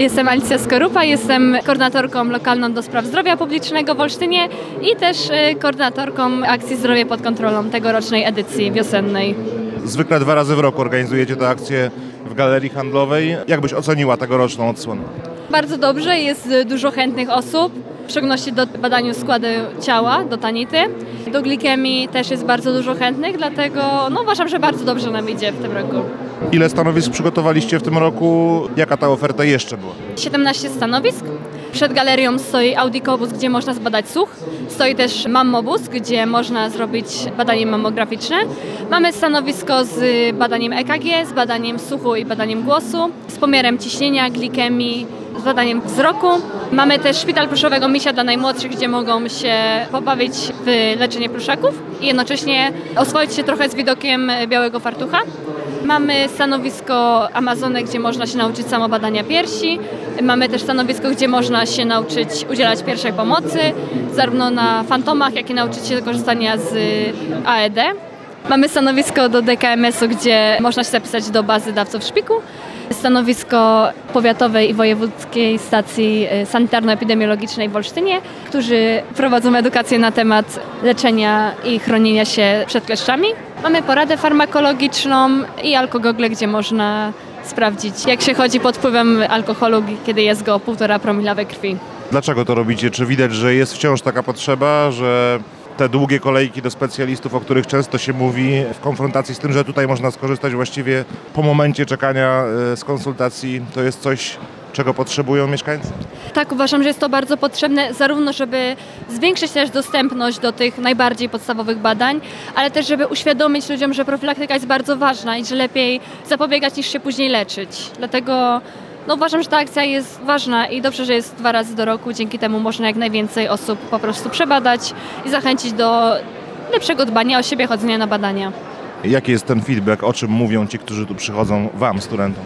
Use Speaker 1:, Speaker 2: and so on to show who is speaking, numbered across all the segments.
Speaker 1: Jestem Alicja Skorupa, jestem koordynatorką lokalną do spraw zdrowia publicznego w Olsztynie i też koordynatorką akcji Zdrowie pod kontrolą tegorocznej edycji wiosennej.
Speaker 2: Zwykle 2 razy w roku organizujecie tę akcję w galerii handlowej. Jak byś oceniła tegoroczną odsłonę?
Speaker 1: Bardzo dobrze, jest dużo chętnych osób, w szczególności do badania składu ciała, do tanity. Do glikemii też jest bardzo dużo chętnych, dlatego uważam, że bardzo dobrze nam idzie w tym roku.
Speaker 2: Ile stanowisk przygotowaliście w tym roku? Jaka ta oferta jeszcze była?
Speaker 1: 17 stanowisk. Przed galerią stoi Audicobus, gdzie można zbadać słuch. Stoi też Mammobus, gdzie można zrobić badanie mammograficzne. Mamy stanowisko z badaniem EKG, z badaniem słuchu i badaniem głosu, z pomiarem ciśnienia, glikemii, z badaniem wzroku. Mamy też szpital pluszowego misia dla najmłodszych, gdzie mogą się pobawić w leczenie pluszaków i jednocześnie oswoić się trochę z widokiem białego fartucha. Mamy stanowisko Amazony, gdzie można się nauczyć samobadania piersi. Mamy też stanowisko, gdzie można się nauczyć udzielać pierwszej pomocy, zarówno na fantomach, jak i nauczyć się korzystania z AED. Mamy stanowisko do DKMS-u, gdzie można się zapisać do bazy dawców szpiku. Stanowisko powiatowej i wojewódzkiej stacji sanitarno-epidemiologicznej w Olsztynie, którzy prowadzą edukację na temat leczenia i chronienia się przed kleszczami. Mamy poradę farmakologiczną i alkogogle, gdzie można sprawdzić, jak się chodzi pod wpływem alkoholu, kiedy jest go 1,5 promila we krwi.
Speaker 2: Dlaczego to robicie? Czy widać, że jest wciąż taka potrzeba, że te długie kolejki do specjalistów, o których często się mówi, w konfrontacji z tym, że tutaj można skorzystać właściwie po momencie czekania z konsultacji, to jest coś, czego potrzebują mieszkańcy?
Speaker 1: Tak, uważam, że jest to bardzo potrzebne, zarówno żeby zwiększyć też dostępność do tych najbardziej podstawowych badań, ale też żeby uświadomić ludziom, że profilaktyka jest bardzo ważna i że lepiej zapobiegać niż się później leczyć. Dlatego uważam, że ta akcja jest ważna i dobrze, że jest 2 razy do roku. Dzięki temu można jak najwięcej osób po prostu przebadać i zachęcić do lepszego dbania o siebie, chodzenia na badania.
Speaker 2: Jaki jest ten feedback? O czym mówią ci, którzy tu przychodzą, wam, studentom?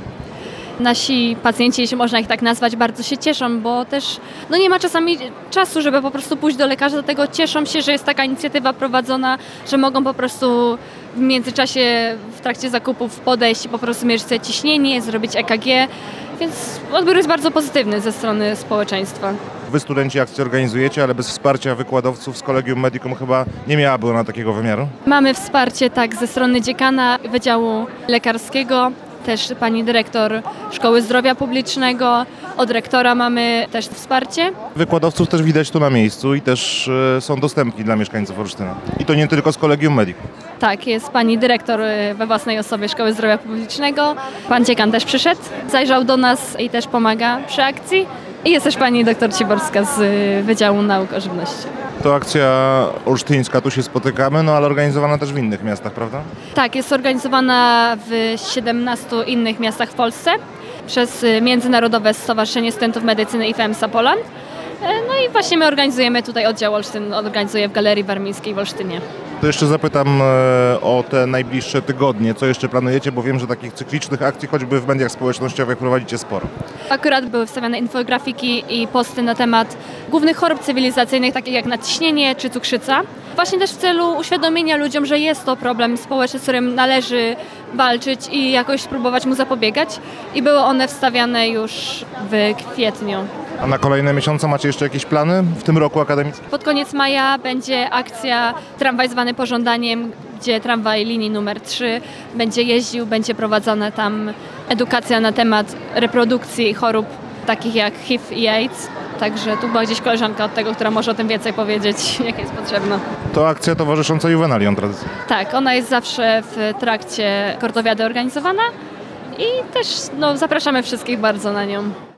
Speaker 1: Nasi pacjenci, jeśli można ich tak nazwać, bardzo się cieszą, bo też nie ma czasami czasu, żeby po prostu pójść do lekarza, dlatego cieszą się, że jest taka inicjatywa prowadzona, że mogą po prostu w międzyczasie w trakcie zakupów podejść i po prostu mierzyć sobie ciśnienie, zrobić EKG, więc odbiór jest bardzo pozytywny ze strony społeczeństwa.
Speaker 2: Wy studenci akcję organizujecie, ale bez wsparcia wykładowców z Collegium Medicum chyba nie miałaby ona takiego wymiaru?
Speaker 1: Mamy wsparcie ze strony dziekana Wydziału Lekarskiego, też pani dyrektor Szkoły Zdrowia Publicznego, od rektora mamy też wsparcie.
Speaker 2: Wykładowców też widać tu na miejscu i też są dostępni dla mieszkańców Olsztyna. I to nie tylko z Collegium Medicum.
Speaker 1: Tak, jest pani dyrektor we własnej osobie Szkoły Zdrowia Publicznego. Pan dziekan też przyszedł, zajrzał do nas i też pomaga przy akcji. I jest też pani doktor Ciborska z Wydziału Nauk o Żywności.
Speaker 2: To akcja olsztyńska, tu się spotykamy, ale organizowana też w innych miastach, prawda?
Speaker 1: Tak, jest organizowana w 17 innych miastach w Polsce przez Międzynarodowe Stowarzyszenie Studentów Medycyny i FEMSA Poland. I właśnie my organizujemy tutaj oddział Olsztyn, organizuje w Galerii Warmińskiej w Olsztynie.
Speaker 2: To jeszcze zapytam o te najbliższe tygodnie. Co jeszcze planujecie? Bo wiem, że takich cyklicznych akcji, choćby w mediach społecznościowych, prowadzicie sporo.
Speaker 1: Akurat były wstawiane infografiki i posty na temat głównych chorób cywilizacyjnych, takich jak nadciśnienie czy cukrzyca. Właśnie też w celu uświadomienia ludziom, że jest to problem społeczny, z którym należy walczyć i jakoś spróbować mu zapobiegać. I były one wstawiane już w kwietniu.
Speaker 2: A na kolejne miesiące macie jeszcze jakieś plany w tym roku akademickim?
Speaker 1: Pod koniec maja będzie akcja Tramwaj zwany pożądaniem, gdzie tramwaj linii numer 3 będzie jeździł, będzie prowadzona tam edukacja na temat reprodukcji chorób takich jak HIV i AIDS. Także tu była gdzieś koleżanka od tego, która może o tym więcej powiedzieć, jak jest potrzebna.
Speaker 2: To akcja towarzysząca Juvenaliom tradycyjnie.
Speaker 1: Tak, ona jest zawsze w trakcie Kortowiady organizowana i też zapraszamy wszystkich bardzo na nią.